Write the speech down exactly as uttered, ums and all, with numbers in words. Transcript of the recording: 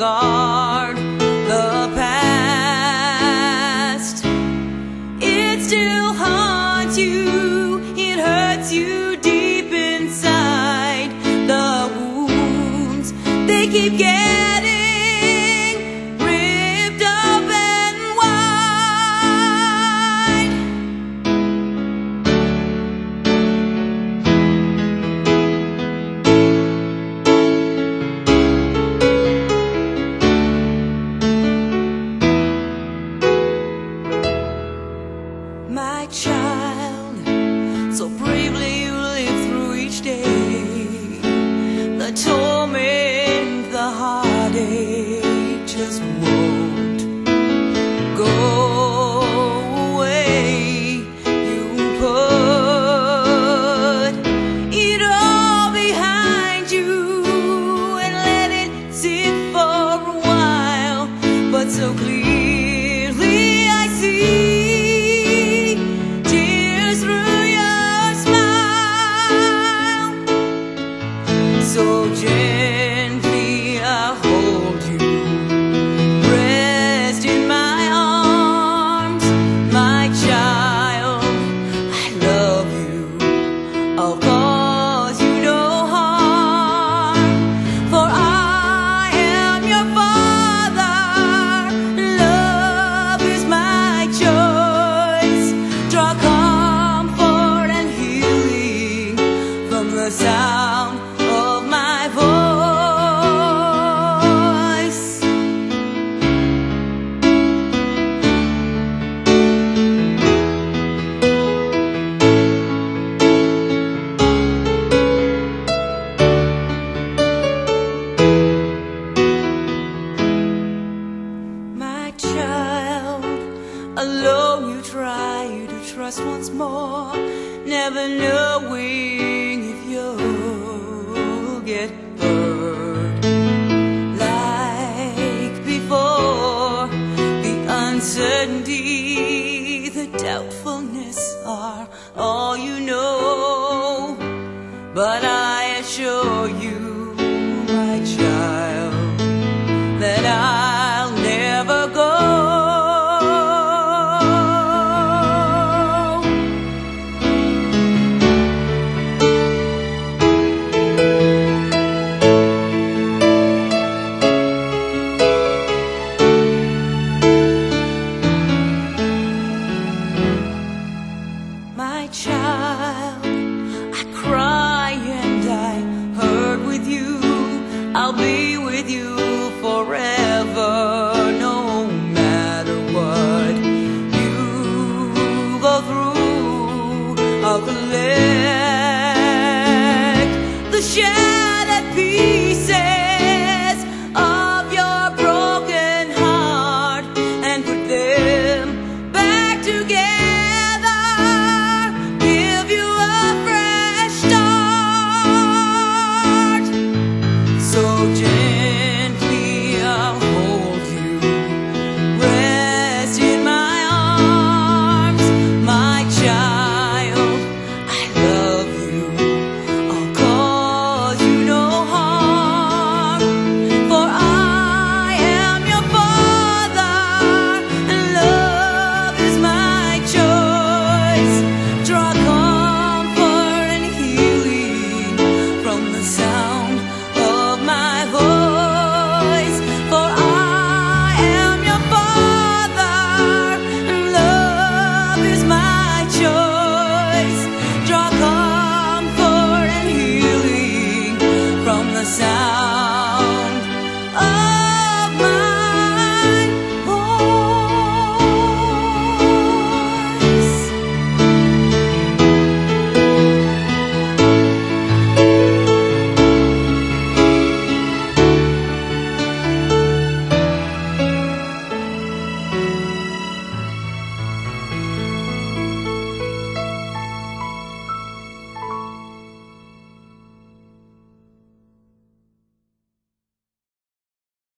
disregard the past. It still haunts you, it hurts you deep inside. The wounds, they keep getting ripped open wide. My child, so bravely you live through each day. The torment, the heartache just won't go away. You put it all behind you and let it sit for a while. But so clearly I see so gently I hold you, rest in my arms. My child, I love you, I'll cause you no harm. For I am your father, love is my choice. Draw comfort and healing from the sound of my voice. My child, alone you try to trust once more, never knowing if you'll get hurt like before. The uncertainty, the doubtfulness are all you know. But I assure you, my child, that I'll never go. My child, I cry and I hurt with you. I'll be with you forever, no matter what you go through. I'll collect the shattered pieces of your broken heart and put them back together. So